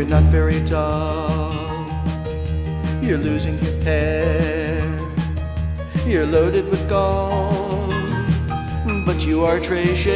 not very tall. You're losing your hair. You're loaded with gold, but you are treasure.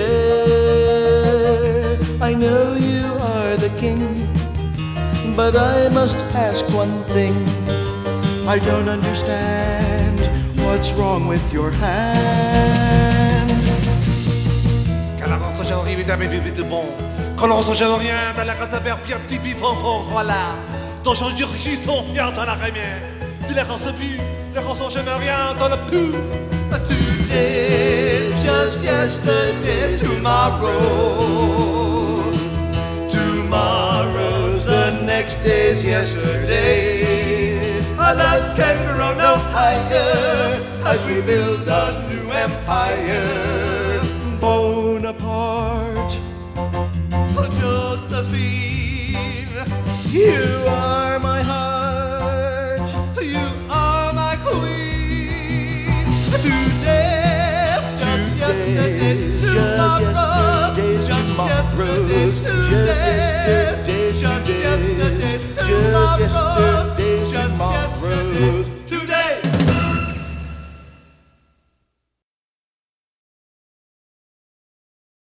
I know you are the king, but I must ask one thing. I don't understand what's wrong with your hand. Quand la rentre j'arrive et t'avais vite de bon. Quand la rentre j'avais rien, dans la casa faire pire petit pifon, voilà. Dans change du registre, bien dans la rémière. Tu la rentre plus, la rentre j'aime rien dans la plus. Today's just yesterday's tomorrow. Tomorrow's the next day's yesterday. Our love can grow no higher as we build a new empire. Bonaparte, Oh Josephine, you are my heart. you are my queen. Today's just yesterday's tomorrow's, just yesterday's tomorrow's, just yesterday's tomorrow's.